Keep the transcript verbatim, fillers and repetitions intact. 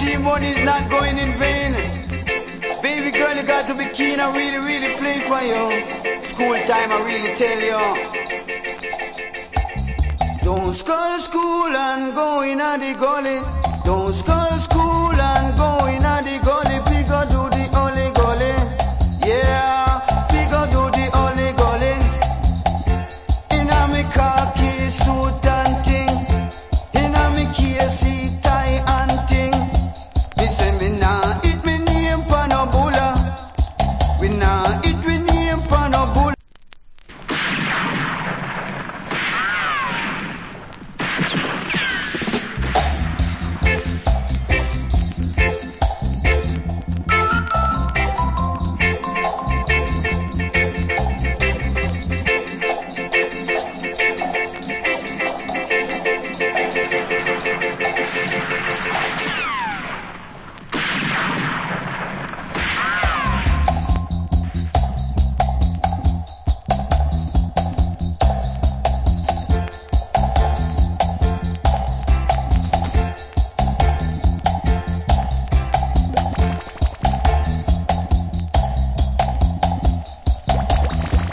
She money is not going in vain. Baby girl, you got to be keen. I really, really play for you. School time, I really tell you. Don't go to school and go in the gully.